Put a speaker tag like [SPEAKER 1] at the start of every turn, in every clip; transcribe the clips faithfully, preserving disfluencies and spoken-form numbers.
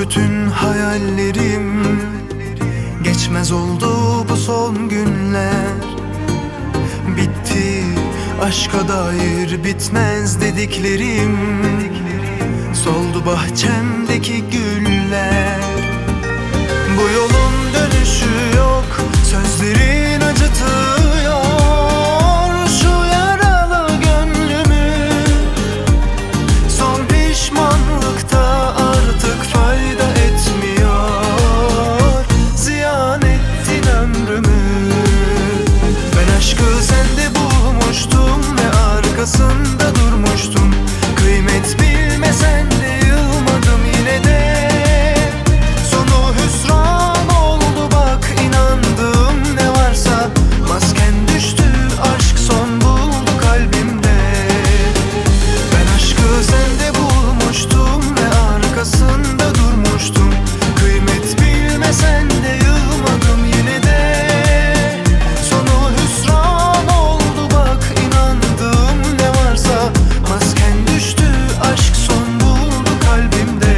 [SPEAKER 1] bütün hayallerim. Geçmez oldu bu son günler. Bitti aşka dair bitmez dediklerim. Soldu bahçemdeki güller. Bu yolun dönüşü yok, sözlerin acıtıyor şu yaralı gönlümü. Son pişmanlıkta artık fayda etmiyor. Ziyan ettin ömrümü. Ben aşkı sende bulmuştum ve arkasında durmuştum. Kıymet bilmesen de yılmadım yine de. Sonu hüsran oldu bak, inandığım ne varsa. Masken düştü, aşk son buldu kalbimde. Ben aşkı sende bulmuştum ve arkasında durmuştum. Kıymet bilmesen de yılmadım yine de. Sonu hüsran oldu bak, inandığım ne varsa. Masken düştü, aşk son buldu kalbimde.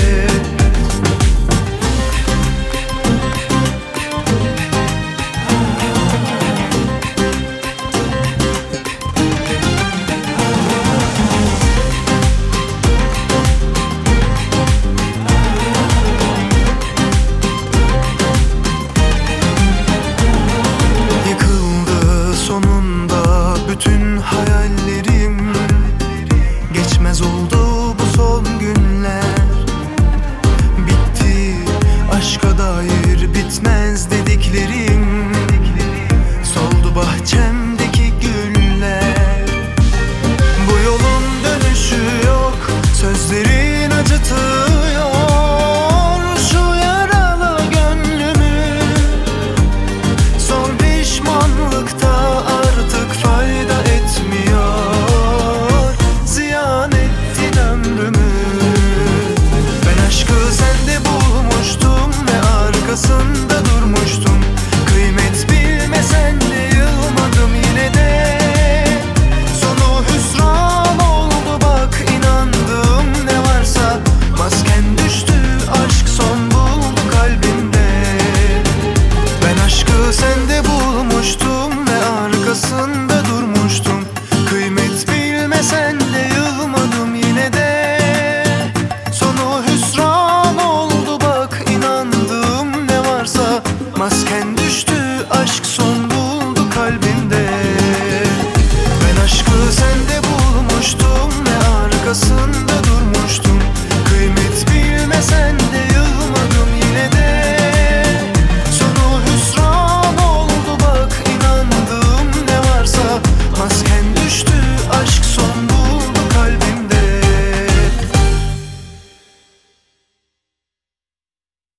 [SPEAKER 1] Yıkıldı sonunda bütün hayallerim. Geçmez oldu bu son günler. Bitti aşka dair bitmez dediklerim. Soldu bahçemdeki güller. Bu yolun dönüşü yok, sözlerin acıtıyor şu yaralı gönlümü. Son pişmanlıkta artık fayda etmiyor. Ziyan ettin ömrümü. Ben aşkı sende bulmuştum ve arkasında durmuştum. Kıymet bilmesen de yılmadım yine de. Sonu hüsran oldu bak, inandığım ne varsa. Masken düştü, aşk son buldu kalbimde. Ben aşkı sende bulmuştum ve arkasında